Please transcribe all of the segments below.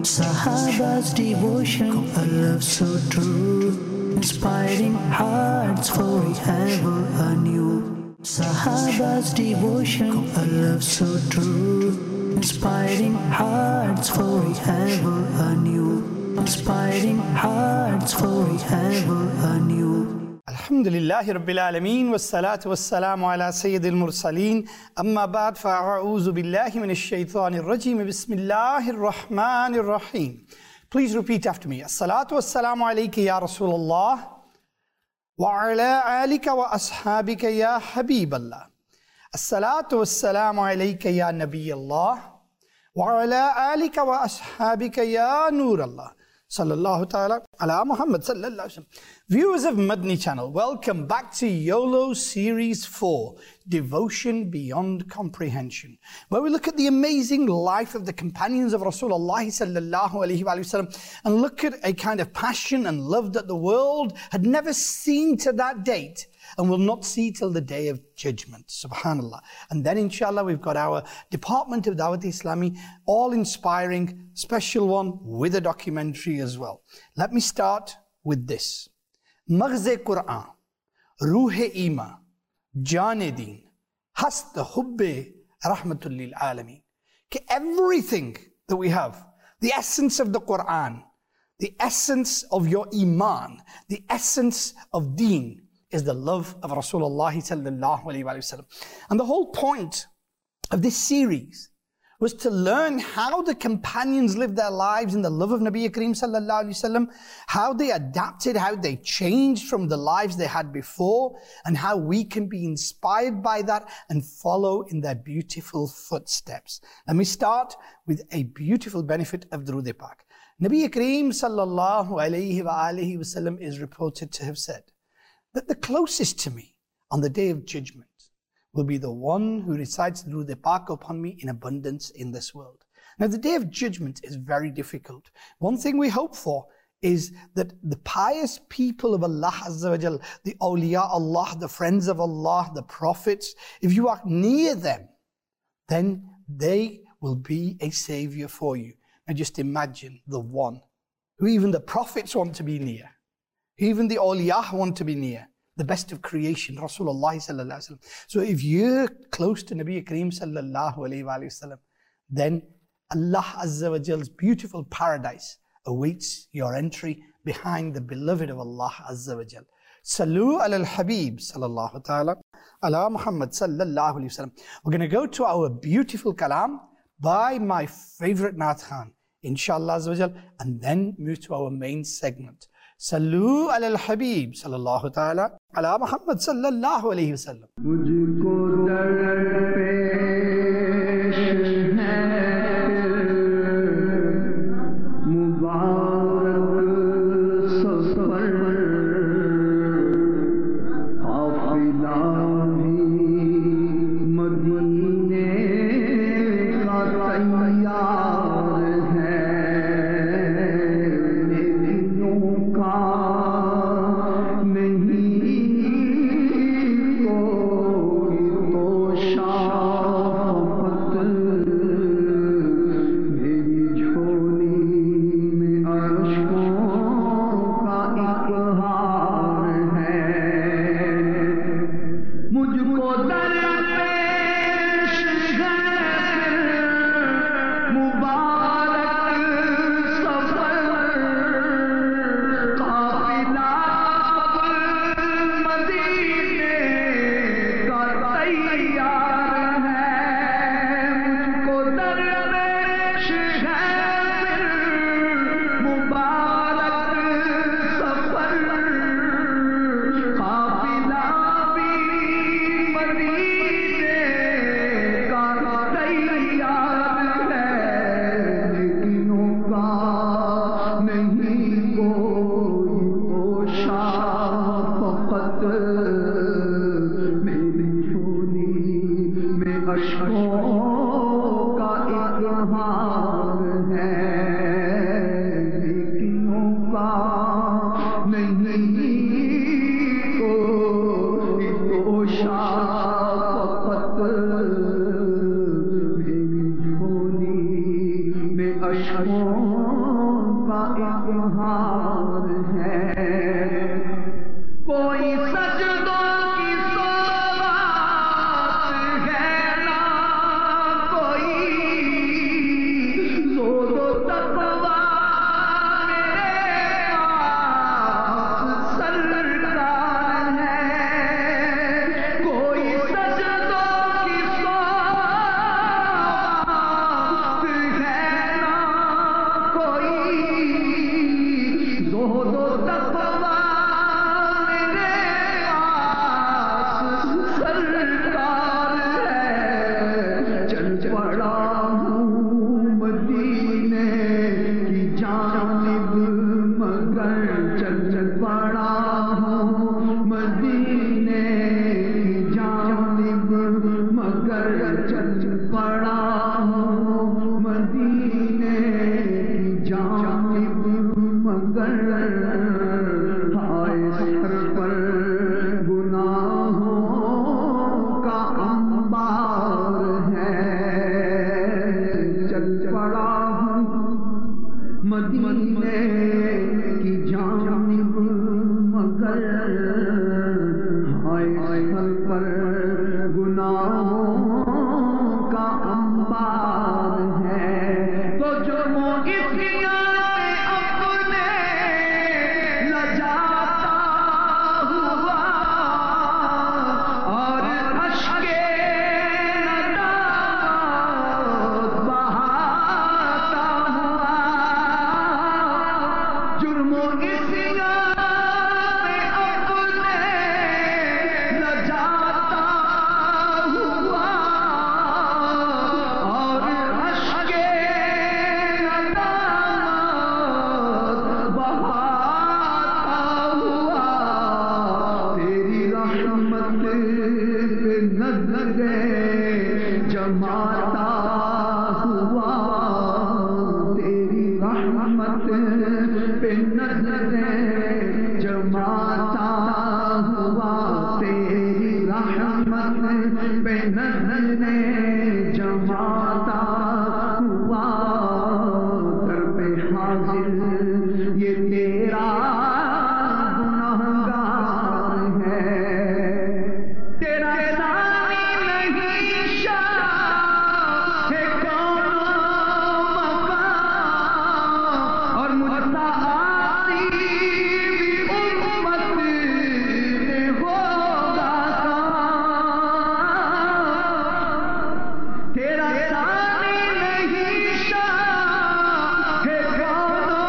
Sahaba's devotion, a love so true, inspiring hearts forever anew. Sahaba's devotion, a love so true, inspiring hearts forever anew. Inspiring hearts forever anew. Alhamdulillahi Rabbil Alameen, wassalatu wassalamu ala Sayyidil Mursaleen, amma ba'd, fa'a'uzu billahi minash shaitanir rajim, bismillahir rahmanir rahim. Please repeat after me. As-salatu wassalamu alayka ya Rasulullah, wa ala alika wa ashabika ya Habiballah. As-salatu wassalamu alayka ya Nabiyallah, wa ala alika wa ashabika ya Nurallah. Sallallahu ta'ala ala Muhammad sallallahu alaihi wasallam. Viewers of Madni channel, welcome back to YOLO Series 4, Devotion Beyond Comprehension, where we look at the amazing life of the companions of Rasulullah sallallahu alaihi wasallam and look at a kind of passion and love that the world had never seen to that date and will not see till the day of judgment. Subhanallah. And then inshallah we've got our Department of Dawat Islami, all inspiring, special one with a documentary as well. Let me start with this. Maghz Quran, Ruh Iman, Jaan Deen, Hast Hubbe Rahmatul Lil Alameen. Everything that we have, the essence of the Quran, the essence of your Iman, the essence of Deen, is the love of Rasulullah sallallahu alaihi wasallam. And the whole point of this series was to learn how the companions lived their lives in the love of Nabi Kareem sallallahu alaihi wasallam, how they adapted, how they changed from the lives they had before, and how we can be inspired by that and follow in their beautiful footsteps. Let me start with a beautiful benefit of Durood Pak. Nabi Kareem sallallahu alaihi wasallam is reported to have said that the closest to me on the day of judgment will be the one who recites Durood Pak upon me in abundance in this world. Now the day of judgment is very difficult. One thing we hope for is that the pious people of Allah Azza wa Jal, the awliya Allah, the friends of Allah, the prophets, if you are near them, then they will be a savior for you. Now just imagine the one who even the prophets want to be near. Even the awliya want to be near, the best of creation, Rasulullah sallallahu alaihi wasallam. So if you're close to Nabi Kareem sallallahu alaihi wasallam, then Allah Azza wa Jal's beautiful paradise awaits your entry behind the beloved of Allah Azza wa Jal. Salu ala al-Habib sallallahu ta'ala ala Muhammad sallallahu alaihi wasallam. We're going to go to our beautiful kalam by my favorite Naat Khan, inshallah Azza wa Jal, and then move to our main segment. Salu ala al-Habib sallallahu ta'ala ala Muhammad sallallahu alayhi wa sallam. Mujhko darpesh hai mubarak safar qafila bhi Madine ka tayyar hai. नहीं कोई तो शाह کا اظہار ہے، کوئی سجدوں کی سوغات ہے نہ کوئی زہد و تقویٰ میرے پاس سرکار ہے، کوئی سجدوں کی سوغات ہے نہ کوئی زہد و تقویٰ سرکار ہے، چل پڑا ہوں مدینے کی جانب مگر چل پڑا ہوں مدینے کی جانب مگر چل پڑا ہوں مدینے کی جانب مگر ہائے سر پر گناہوں کا انبار ہے، چل پڑا ہوں مدینے کی جانب مگر ہائے سر پر گناہوں کا انبار ہے، تو جو مغفیاں اپنے لجاتا ہوا اور اشکے ندامت بہاتا ہوا، جرم و عصیان میں اپنے لجاتا ہوا اور اشکے ندامت بہاتا ہوا، تیری رحمت پہ نظریں جماتا ہوا، تیری رحمت پہ نظریں جماتا ہوا، تیری رحمت پہ نظریں جماتا ہوا، در پہ حاضر یہ تیرا گنہگار ہے، تیرا ثانی نہیں شاہ ہے کون و مکان، اور مجھ سا عاصی بھی امت میں ہوگا کہاں، تیرا ثانی نہیں شاہ ہے کون و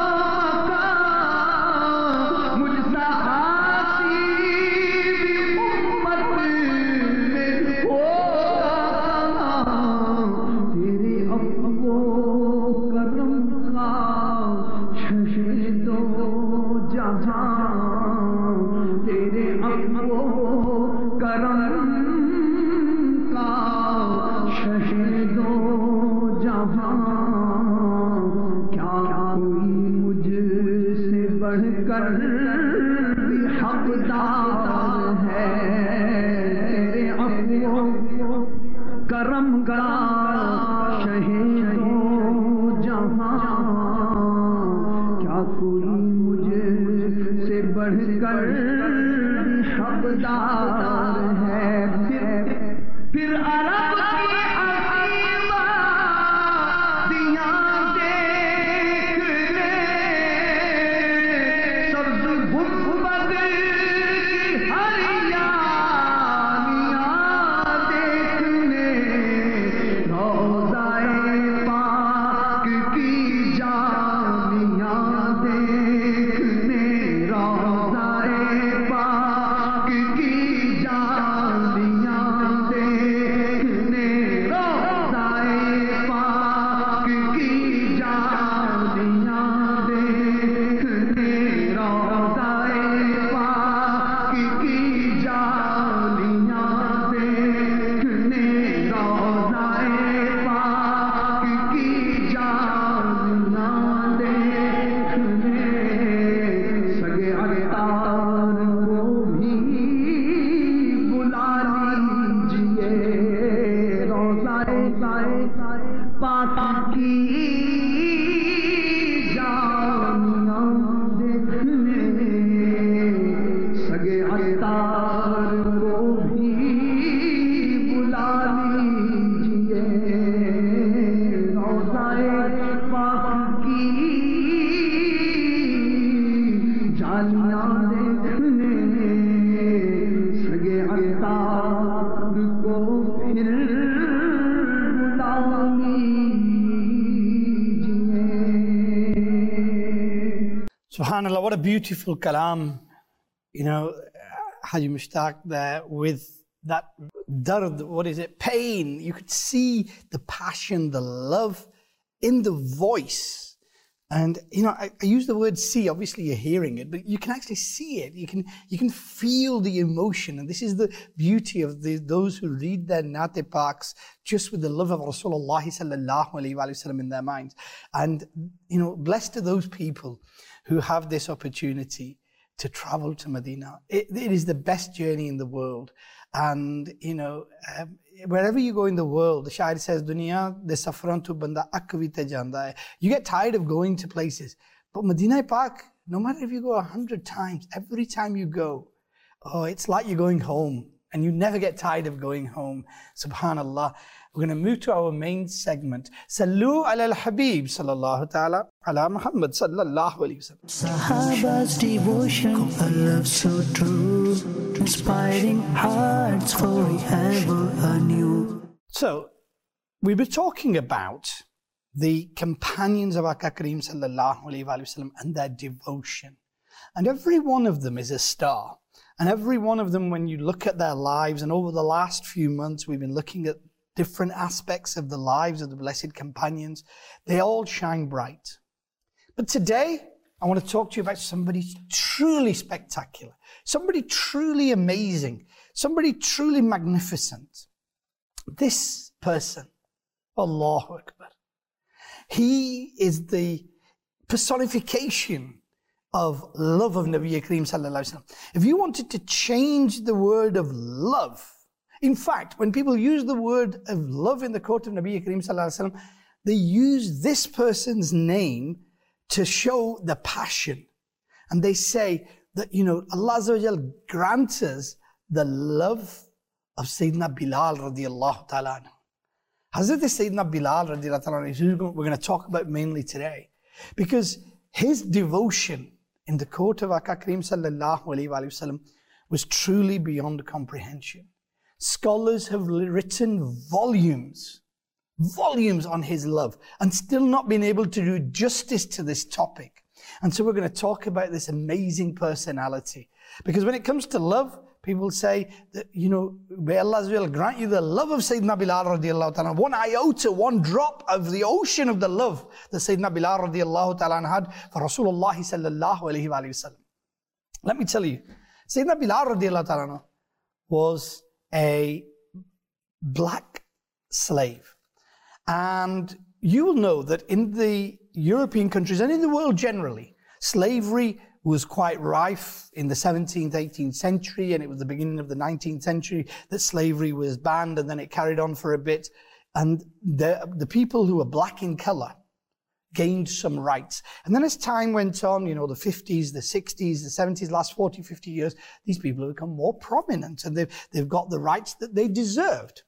مکان، مجھ سا عاصی بھی امت میں ہوگا کہاں، تیرے عفو و کرم کا شہید و جہاں، تیرے عفو و کرم کا شہید و جہاں، کیا کوئی مجھ سے بڑھ کر بھی حقدار ہے، تیرے عفو و کرم کا شہید و جہاں، کیا کوئی مجھ سے بڑھ کر بھی حقدار ہے، پھر عرب کی عظیمہ دیاں دیکھنے، سبز گنبد کی ہریانیاں دیکھنے، روضہ پاک کی جامیاں دیکھنے، روضہ پاک کی SubhanAllah, what a beautiful kalam. You know, Haji Mushtaq there with that dard, what is it? Pain. You could see the passion, the love in the voice. And, you know, I use the word see, obviously you're hearing it, but you can actually see it. You can feel the emotion. And this is the beauty of those who read their Naate Paks just with the love of Rasulullah sallallahu alayhi wa sallam in their minds. And, you know, blessed are those people who have this opportunity to travel to Medina. It is the best journey in the world. And, you know, wherever you go in the world, the Shair says, Dunya de safran tu banda akvite janda hai. You get tired of going to places. But Medina Pak, no matter if you go 100 times, every time you go, oh, it's like you're going home. And you never get tired of going home. Subhanallah. We're going to move to our main segment. Sallu ala al-Habib sallallahu ta'ala ala Muhammad sallallahu alayhi wa sallam. Sahaba's devotion, a love so true, inspiring hearts forever anew. So, we were talking about the companions of Aka Kareem sallallahu alayhi wa sallam and their devotion. And every one of them is a star. And every one of them, when you look at their lives, and over the last few months, we've been looking at different aspects of the lives of the blessed companions, they all shine bright. But today, I want to talk to you about somebody truly spectacular, somebody truly amazing, somebody truly magnificent. This person, Allahu Akbar, he is the personification of love of Nabi Kareem sallallahu alaihi wasallam. If you wanted to change the word of love, in fact, when people use the word of love in the court of Nabi Kareem sallallahu alaihi wasallam, they use this person's name to show the passion. And they say that, you know, Allah Azza wa Jal grants us the love of Sayyidina Bilal radiallahu ta'ala anhu. Hazrat Sayyidina Bilal radiallahu ta'ala anhu is who we're going to talk about mainly today. Because his devotion in the court of Aka Kareem sallallahu alayhi wa sallam was truly beyond comprehension. Scholars have written volumes on his love and still not been able to do justice to this topic. And so we're going to talk about this amazing personality. Because when it comes to love, people say that, you know, may Allah will grant you the love of Sayyidina Bilal radiallahu ta'ala, one iota, one drop of the ocean of the love that Sayyidina Bilal radiallahu ta'ala had for Rasulullah sallallahu alayhi wa sallam. Let me tell you, Sayyidina Bilal radiallahu ta'ala was a black slave. And you will know that in the European countries and in the world generally, slavery was quite rife in the 17th, 18th century, and it was the beginning of the 19th century that slavery was banned, and then it carried on for a bit. And the people who were black in color gained some rights. And then as time went on, you know, the 50s, the 60s, the 70s, last 40, 50 years, these people have become more prominent and they've got the rights that they deserved.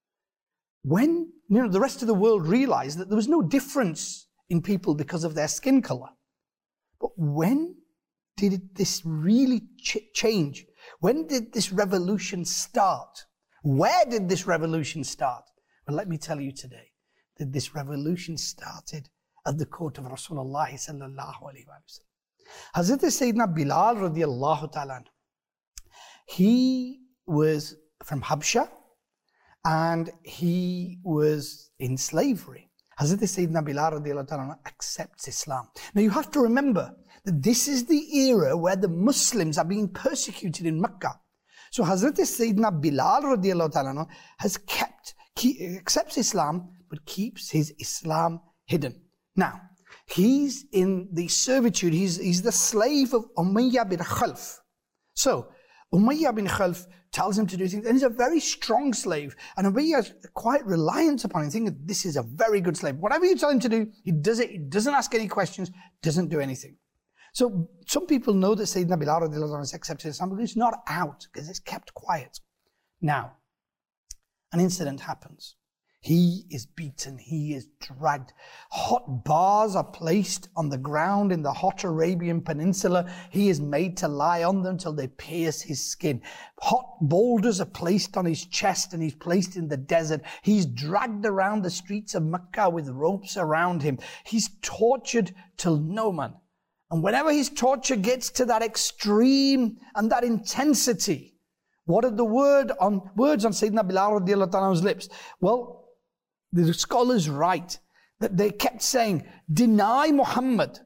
When, you know, the rest of the world realized that there was no difference in people because of their skin color. But when did this really change? When did this revolution start? Where did this revolution start? Well, let me tell you today that this revolution started at the court of Rasulullah sallallahu alayhi wa sallam. Hazrat Sayyidina Bilal radiallahu ta'ala, he was from Habsha and he was in slavery. Hazrat Sayyidina Bilal radiallahu ta'ala accepts Islam. Now you have to remember that this is the era where the Muslims are being persecuted in Mecca. So Hazrat Sayyidina Bilal radiallahu ta'ala accepts Islam but keeps his Islam hidden. Now, he's in the servitude, he's the slave of Umayyah bin Khalf. So, Umayyah bin Khalf tells him to do things, and he's a very strong slave. And Umayyah is quite reliant upon him, thinking this is a very good slave. Whatever you tell him to do, he does it, he doesn't ask any questions, doesn't do anything. So, some people know that Sayyidina Bilal has accepted Islam, but it's not out, because it's kept quiet. Now, an incident happens. He is beaten, he is dragged. Hot bars are placed on the ground in the hot Arabian Peninsula. He is made to lie on them till they pierce his skin. Hot boulders are placed on his chest and he's placed in the desert. He's dragged around the streets of Mecca with ropes around him. He's tortured till no man. And whenever his torture gets to that extreme and that intensity, what are the words on Sayyidina Bilal radiallahu ta'ala's lips? Well, the scholars write that they kept saying, deny Muhammad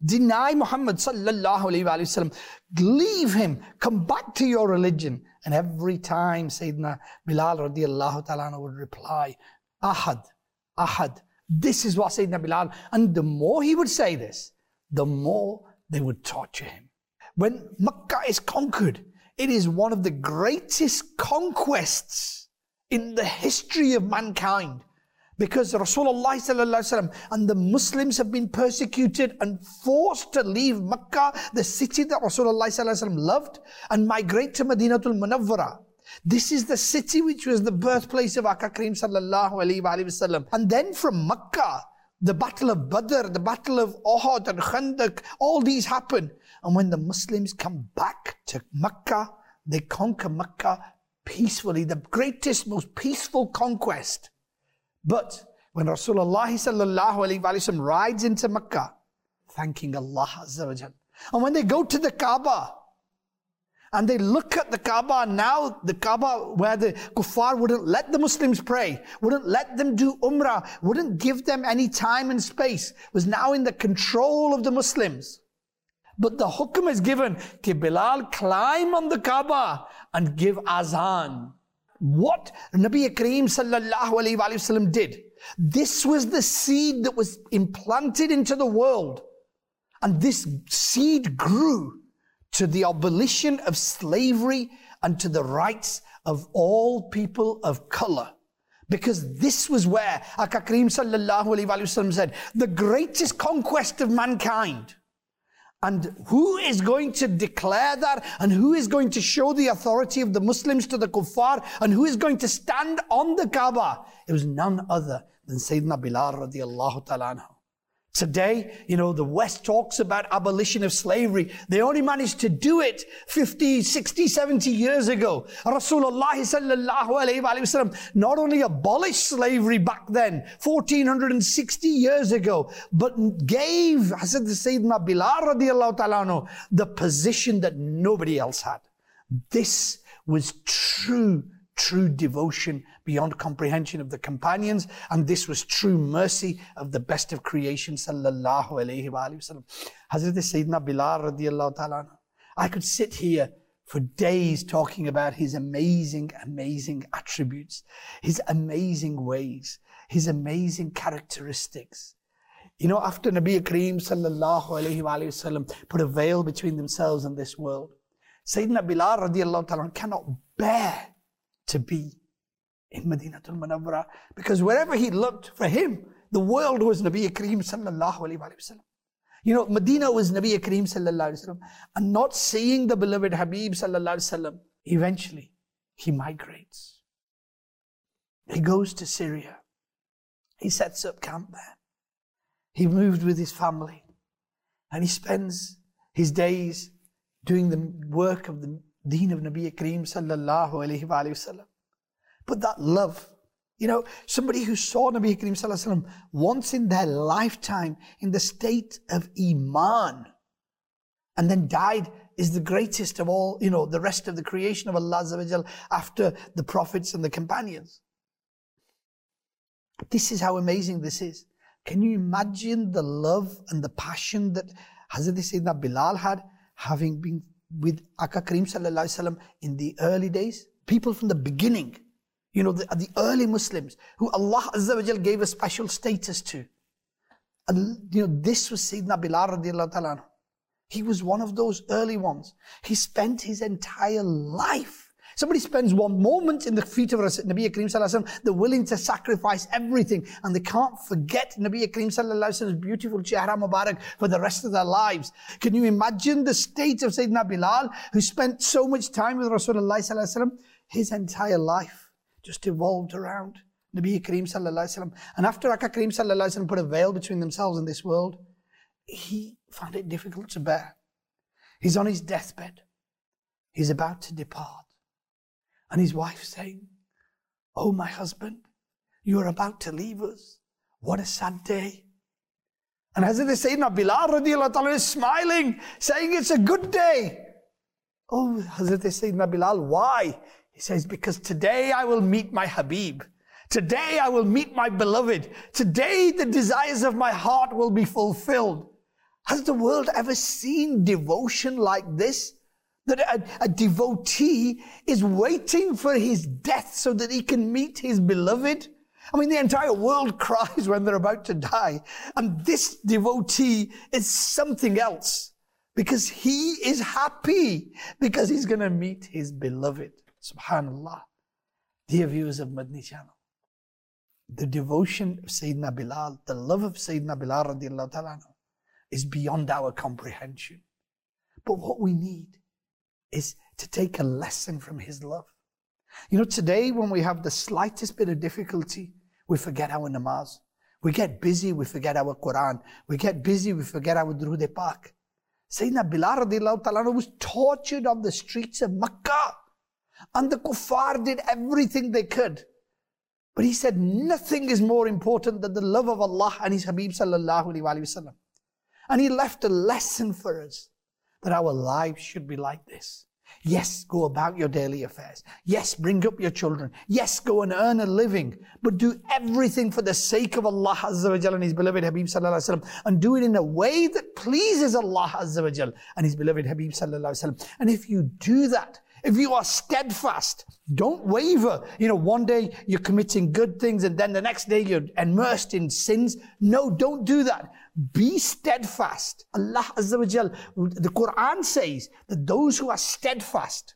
sallallahu alayhi wa sallam, leave him, come back to your religion. And every time Sayyidina Bilal radiallahu ta'ala would reply, Ahad, Ahad. This is what Sayyidina Bilal, and the more he would say this, the more they would torture him. When Makkah is conquered, it is one of the greatest conquests in the history of mankind. Because Rasulullah sallallahu alaihi wasallam and the Muslims have been persecuted and forced to leave Makkah, the city that Rasulullah sallallahu alaihi wasallam loved, and migrate to Madinatul Munawwara. This is the city which was the birthplace of Aka Kareem sallallahu alaihi wasallam. And then from Makkah, the Battle of Badr, the Battle of Uhud and Khandaq, all these happen. And when the Muslims come back to Makkah, they conquer Makkah peacefully, the greatest, most peaceful conquest. But when Rasulullah sallallahu alaihi wasallam rides into Makkah, thanking Allah Azza wa Jal, and when they go to the Kaaba, and they look at the Kaaba, now the Kaaba where the kuffar wouldn't let the Muslims pray, wouldn't let them do Umrah, wouldn't give them any time and space, was now in the control of the Muslims. But the hukm is given, ki Bilal climb on the Kaaba and give azan. What Nabi Kareem sallallahu alayhi wa sallam did, this was the seed that was implanted into the world. And this seed grew to the abolition of slavery and to the rights of all people of color. Because this was where Aka Kareem sallallahu alayhi wa sallam said, the greatest conquest of mankind. And who is going to declare that? And who is going to show the authority of the Muslims to the kuffar? And who is going to stand on the Kaaba? It was none other than Sayyidina Bilal radiallahu ta'ala anhu. Today, the West talks about abolition of slavery. They only managed to do it 50, 60, 70 years ago. Rasulullah sallallahu alayhi wa sallam not only abolished slavery back then, 1460 years ago, but gave Hazrat Sayyidina Bilal radiallahu ta'ala anhu the position that nobody else had. This was true devotion beyond comprehension of the companions, and this was true mercy of the best of creation sallallahu alayhi wa sallam. Hazrat Sayyidina Bilal radiallahu ta'ala, I could sit here for days talking about his amazing attributes, his amazing ways, his amazing characteristics. After Nabi Kareem sallallahu alayhi wa sallam put a veil between themselves and this world, Sayyidina Bilal radiallahu ta'ala cannot bear to be in Madinatul Munawwara, because wherever he looked, for him, the world was Nabi Kareem sallallahu alayhi wa sallam. Medina was Nabi Kareem sallallahu alayhi wa sallam, and not seeing the beloved Habib sallallahu alayhi wa sallam, eventually he migrates. He goes to Syria. He sets up camp there. He moved with his family, and he spends his days doing the work of the Deen of Nabi Kareem sallallahu alayhi wa sallam. But that love, somebody who saw Nabi Kareem sallallahu alayhi wa sallam once in their lifetime in the state of Iman, and then died, is the greatest of all, the rest of the creation of Allah Azza wa Jal after the prophets and the companions. This is how amazing this is. Can you imagine the love and the passion that Hazrat Sayyidina Bilal had, having been with Aka Kareem sallallahu alayhi wa sallam in the early days? People from the beginning, the early Muslims who Allah Azza wa Jal gave a special status to. And this was Sayyidina Bilal radiallahu ta'ala anhu. He was one of those early ones. He spent his entire life. Somebody spends one moment in the feet of Nabi Kareem sallallahu alayhi wa sallam, they're willing to sacrifice everything, and they can't forget Nabi Kareem sallallahu alayhi wa sallam's beautiful Chehra Mubarak for the rest of their lives. Can you imagine the state of Sayyidina Bilal, who spent so much time with Rasulullah sallallahu alayhi wa sallam? His entire life just evolved around Nabi Kareem sallallahu alayhi wa sallam. And after Aka Kareem sallallahu alayhi wa sallam put a veil between themselves and this world, he found it difficult to bear. He's on his deathbed. He's about to depart. And his wife saying, "Oh, my husband, you are about to leave us. What a sad day." And Hazrat Sayyidina Bilal radiallahu ta'ala is smiling, saying it's a good day. Oh, Hazrat Sayyidina Bilal, why? He says, because today I will meet my Habib. Today I will meet my beloved. Today the desires of my heart will be fulfilled. Has the world ever seen devotion like this? That a devotee is waiting for his death so that he can meet his beloved? I mean, the entire world cries when they're about to die. And this devotee is something else because he is happy because he's going to meet his beloved. Subhanallah. Dear viewers of Madni Channel, the devotion of Sayyidina Bilal, the love of Sayyidina Bilal radiallahu ta'ala is beyond our comprehension. But what we need is to take a lesson from his love. You know, today when we have the slightest bit of difficulty, we forget our namaz. We get busy, we forget our Quran. We get busy, we forget our Durood Pak. Sayyidina Bilal radiallahu ta'ala was tortured on the streets of Makkah. And the kuffar did everything they could. But he said nothing is more important than the love of Allah and his Habib sallallahu alayhi wa sallam. And he left a lesson for us that our lives should be like this. Yes, go about your daily affairs. Yes, bring up your children. Yes, go and earn a living. But do everything for the sake of Allah Azza wa Jal and his beloved Habib sallallahu alayhi wa sallam. And do it in a way that pleases Allah Azza wa Jal and his beloved Habib sallallahu alayhi wa sallam. And if you do that, if you are steadfast, don't waver. You know, one day you're committing good things and then the next day you're immersed in sins. No, don't do that. Be steadfast. Allah Azza wa Jal, the Quran says that those who are steadfast,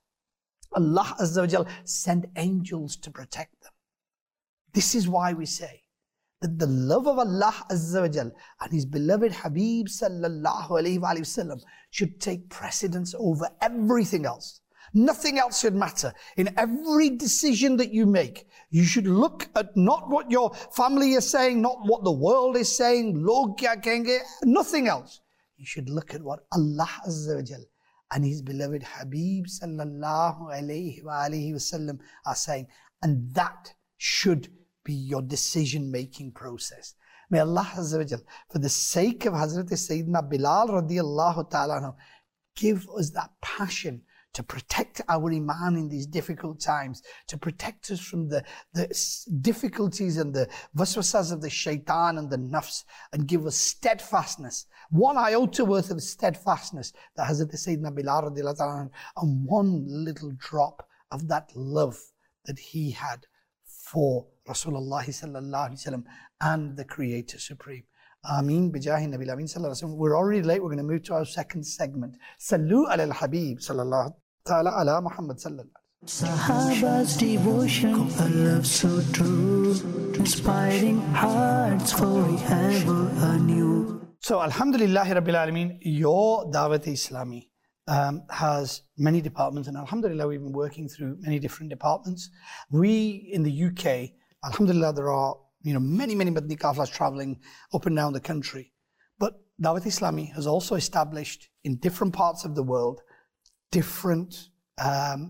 Allah Azza wa Jal send angels to protect them. This is why we say that the love of Allah Azza wa Jal and his beloved Habib sallallahu alayhi wa sallam should take precedence over everything else. Nothing else should matter. In every decision that you make, you should look at not what your family is saying, not what the world is saying, log kya kahenge, nothing else. You should look at what Allah Azza wa Jal and his beloved Habib sallallahu alayhi wa sallam are saying. And that should be your decision-making process. May Allah Azza wa Jal, for the sake of Hazrat Sayyidina Bilal radiallahu ta'ala, give us that passion to protect our iman in these difficult times, to protect us from the difficulties and the waswasas of the shaitan and the nafs, and give us steadfastness, one iota worth of steadfastness that Hazrat Sayyidina Bilal radiallahu ta'ala, and one little drop of that love that he had for Rasulullah sallallahu alaihi wasallam and the Creator Supreme. Ameen bijahi Nabil Ameen sallallahu alaihi wasallam. We're already late. We're going to move to our second segment. Sallu ala al-Habib sallallahu ta'ala ala Muhammad sallallahu. Sahaba's devotion, a love so true, inspiring hearts forever anew. So, Alhamdulillah Rabbil Alameen, your Dawat Islami has many departments, and Alhamdulillah, we've been working through many different departments. We in the UK, Alhamdulillah, there are many Madni Kafilas traveling up and down the country. But Dawat Islami has also established in different parts of the world different Madni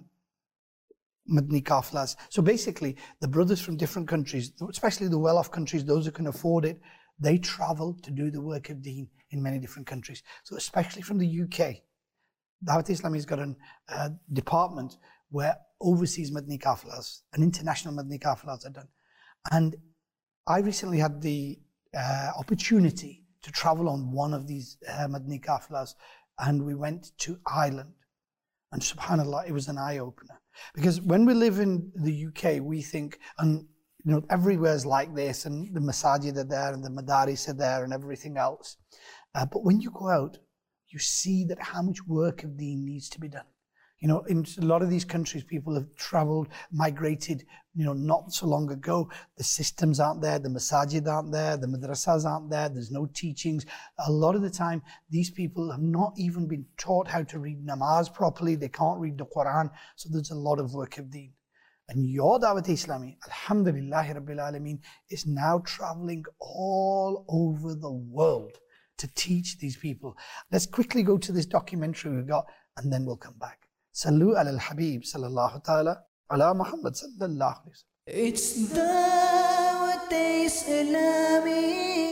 Kafilas. So basically, the brothers from different countries, especially the well-off countries, those who can afford it, they travel to do the work of deen in many different countries. So especially from the UK, Dawat Islami has got a department where overseas Madni Kafilas and international Madni Kafilas are done. And I recently had the opportunity to travel on one of these Madni Kafilas, and we went to Ireland. And subhanAllah, it was an eye-opener. Because when we live in the UK, we think, and everywhere's like this, and the masajid are there, and the madaris are there, and everything else. But when you go out, you see that how much work of deen needs to be done. In a lot of these countries, people have traveled, migrated, not so long ago. The systems aren't there, the masajid aren't there, the madrasas aren't there, there's no teachings. A lot of the time, these people have not even been taught how to read namaz properly. They can't read the Quran. So there's a lot of work of deen. And your Dawat Islami, Alhamdulillah Rabbil Alameen, is now traveling all over the world to teach these people. Let's quickly go to this documentary we've got, and then we'll come back. Sallu ala al-Habib sallallahu ta'ala ala Muhammad sallallahu alayhi wa sallam. It's Dawat Islami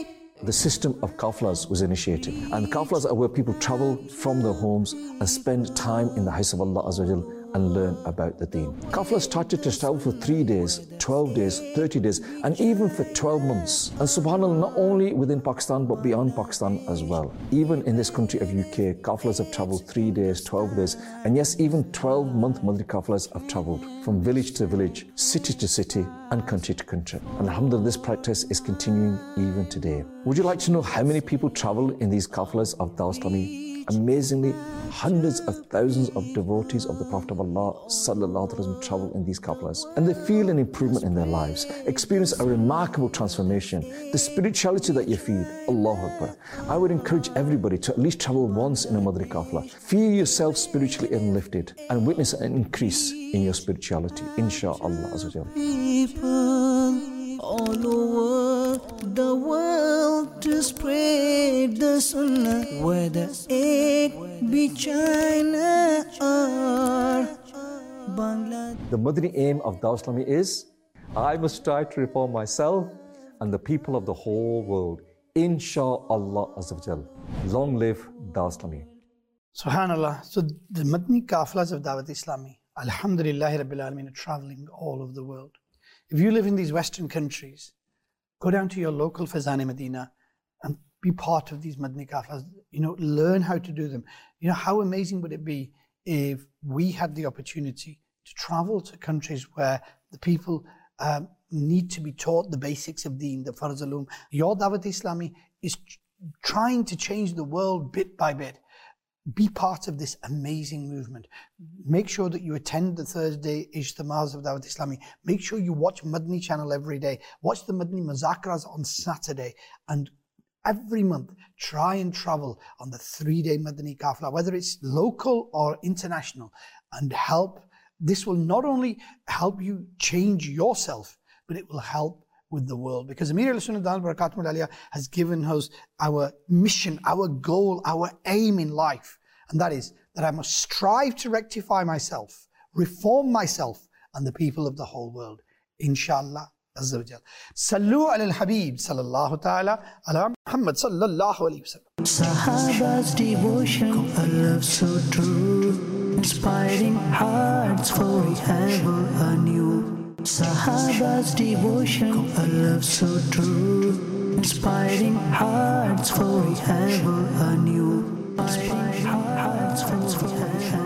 the system of kafilas was initiated. And kafilas are where people travel from their homes and spend time in the house of Allah Azza wa Jal and learn about the deen. Kafilas started to travel for 3 days, 12 days, 30 days, and even for 12 months. And subhanAllah, not only within Pakistan, but beyond Pakistan as well. Even in this country of UK, kafilas have traveled 3 days, 12 days, and yes, even 12-month Madani kafilas have traveled from village to village, city to city, and country to country. And alhamdulillah, this practice is continuing even today. Would you like to know how many people travel in these kafilas of Dawah Islami? Amazingly, hundreds of thousands of devotees of the Prophet of Allah sallallahu alaihi wasallam travel in these kafilas, and they feel an improvement in their lives, experience a remarkable transformation. The spirituality that you feel, Allahu Akbar. I would encourage everybody to at least travel once in a Madani kafila. Feel yourself spiritually enlifted and witness an increase in your spirituality, inshaAllah Azza wa Jal. People all over the world to spread the sunnah, whether it be China or Bangladesh. The Madani aim of Dawah Islami is, I must strive to reform myself and the people of the whole world, inshaAllah Azza wa Jal. Long live Dawah Islami. Subhanallah. So the Madani kafilas of Dawat Islami, alhamdulillahi Rabbil Alameen, are traveling all over the world. If you live in these Western countries, go down to your local Faizan Medina and be part of these Madani kafilas. You know, learn how to do them. You know, how amazing would it be if we had the opportunity to travel to countries where the people need to be taught the basics of deen, the Farz Ulum. Your Dawat Islami is trying to change the world bit by bit. Be part of this amazing movement. Make sure that you attend the Thursday Ijtima'as of Dawat Islami. Make sure you watch Madani channel every day. Watch the Madani Mazakaras on Saturday. And every month, try and travel on the 3-day Madani Kafila, whether it's local or international, and help. This will not only help you change yourself, but it will help with the world. Because Amir al-Sunnah Barakatuh Aliyah has given us our mission, our goal, our aim in life. And that is that I must strive to rectify myself, reform myself and the people of the whole world. Inshallah Azza wa Jal. Sallu ala al-Habib sallallahu ta'ala ala Muhammad sallallahu alayhi wa sallam. Sahaba's devotion, a love so true, inspiring hearts forever anew. Sahaba's devotion, a love so true, inspiring hearts forever anew. Inspiring hearts forever.